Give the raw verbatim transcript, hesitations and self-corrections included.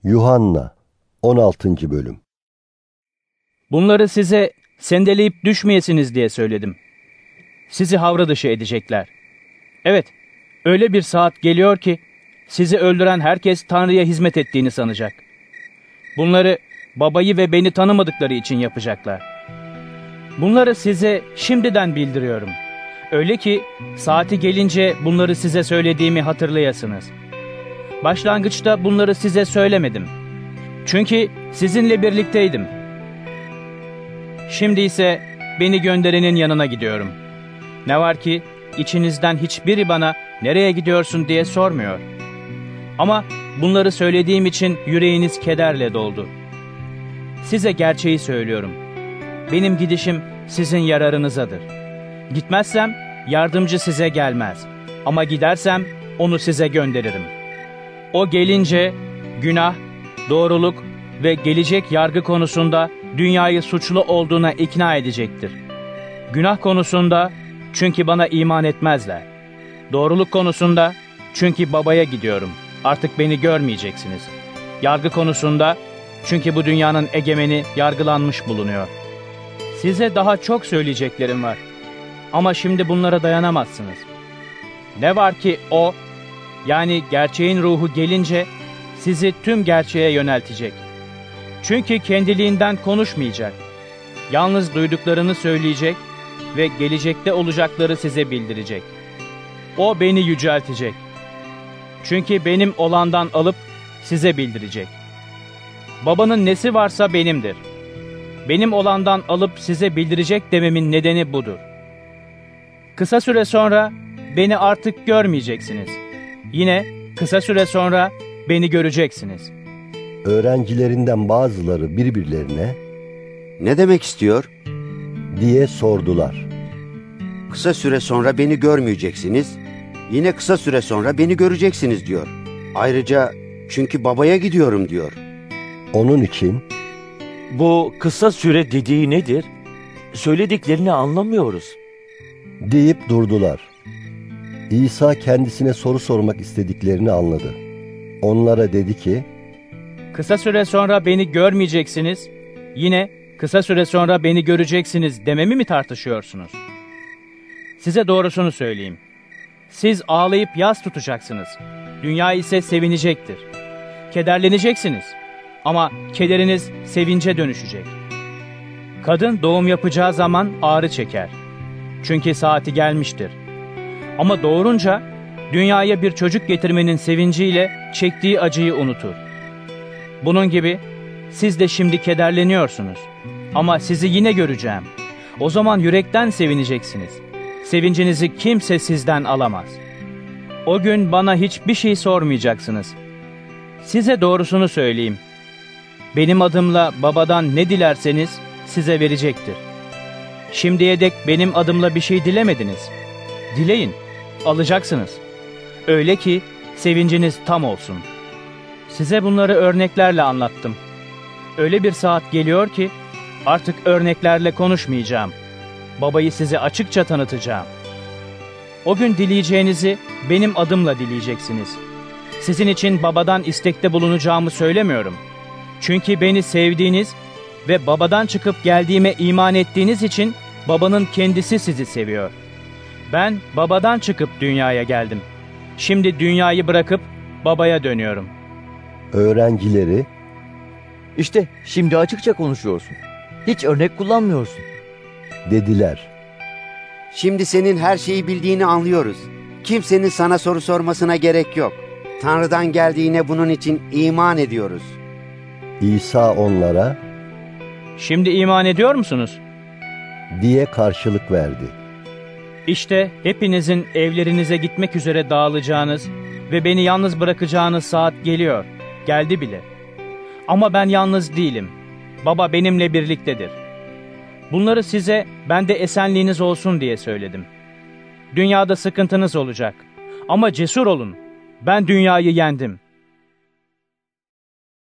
Yuhanna on altıncı bölüm. Bunları size sendeleyip düşmeyesiniz diye söyledim. Sizi havra dışı edecekler. Evet, öyle bir saat geliyor ki sizi öldüren herkes Tanrı'ya hizmet ettiğini sanacak. Bunları babayı ve beni tanımadıkları için yapacaklar. Bunları size şimdiden bildiriyorum. Öyle ki saati gelince bunları size söylediğimi hatırlayasınız. Başlangıçta bunları size söylemedim. Çünkü sizinle birlikteydim. Şimdi ise beni gönderenin yanına gidiyorum. Ne var ki içinizden hiçbiri bana nereye gidiyorsun diye sormuyor. Ama bunları söylediğim için yüreğiniz kederle doldu. Size gerçeği söylüyorum. Benim gidişim sizin yararınızadır. Gitmezsem yardımcı size gelmez. Ama gidersem onu size gönderirim. O gelince günah, doğruluk ve gelecek yargı konusunda dünyayı suçlu olduğuna ikna edecektir. Günah konusunda çünkü bana iman etmezler. Doğruluk konusunda çünkü babaya gidiyorum. Artık beni görmeyeceksiniz. Yargı konusunda çünkü bu dünyanın egemeni yargılanmış bulunuyor. Size daha çok söyleyeceklerim var. Ama şimdi bunlara dayanamazsınız. Ne var ki o, yani gerçeğin ruhu gelince sizi tüm gerçeğe yöneltecek. Çünkü kendiliğinden konuşmayacak. Yalnız duyduklarını söyleyecek ve gelecekte olacakları size bildirecek. O beni yüceltecek. Çünkü benim olandan alıp size bildirecek. Babanın nesi varsa benimdir. Benim olandan alıp size bildirecek dememin nedeni budur. Kısa süre sonra beni artık görmeyeceksiniz. Yine kısa süre sonra beni göreceksiniz. Öğrencilerinden bazıları birbirlerine "Ne demek istiyor?" diye sordular. "Kısa süre sonra beni görmeyeceksiniz, yine kısa süre sonra beni göreceksiniz" diyor. Ayrıca çünkü babaya gidiyorum diyor. Onun için "Bu kısa süre dediği nedir? Söylediklerini anlamıyoruz" deyip durdular. İsa kendisine soru sormak istediklerini anladı. Onlara dedi ki, "Kısa süre sonra beni görmeyeceksiniz, yine kısa süre sonra beni göreceksiniz dememi mi tartışıyorsunuz? Size doğrusunu söyleyeyim. Siz ağlayıp yas tutacaksınız. Dünya ise sevinecektir. Kederleneceksiniz. Ama kederiniz sevince dönüşecek. Kadın doğum yapacağı zaman ağrı çeker. Çünkü saati gelmiştir. Ama doğurunca dünyaya bir çocuk getirmenin sevinciyle çektiği acıyı unutur. Bunun gibi siz de şimdi kederleniyorsunuz. Ama sizi yine göreceğim. O zaman yürekten sevineceksiniz. Sevincinizi kimse sizden alamaz. O gün bana hiçbir şey sormayacaksınız. Size doğrusunu söyleyeyim. Benim adımla babadan ne dilerseniz size verecektir. Şimdiye dek benim adımla bir şey dilemediniz. Dileyin, alacaksınız. Öyle ki sevinciniz tam olsun. Size bunları örneklerle anlattım. Öyle bir saat geliyor ki artık örneklerle konuşmayacağım. Babayı size açıkça tanıtacağım. O gün dileyeceğinizi benim adımla dileyeceksiniz. Sizin için babadan istekte bulunacağımı söylemiyorum. Çünkü beni sevdiğiniz ve babadan çıkıp geldiğime iman ettiğiniz için babanın kendisi sizi seviyor. Ben babadan çıkıp dünyaya geldim. Şimdi dünyayı bırakıp babaya dönüyorum." Öğrencileri, "İşte şimdi açıkça konuşuyorsun. Hiç örnek kullanmıyorsun" dediler. "Şimdi senin her şeyi bildiğini anlıyoruz. Kimsenin sana soru sormasına gerek yok. Tanrı'dan geldiğine bunun için iman ediyoruz." İsa onlara, "Şimdi iman ediyor musunuz?" diye karşılık verdi. İşte hepinizin evlerinize gitmek üzere dağılacağınız ve beni yalnız bırakacağınız saat geliyor. Geldi bile. Ama ben yalnız değilim. Baba benimle birliktedir. Bunları size bende esenliğiniz olsun diye söyledim. Dünyada sıkıntınız olacak. Ama cesur olun. Ben dünyayı yendim.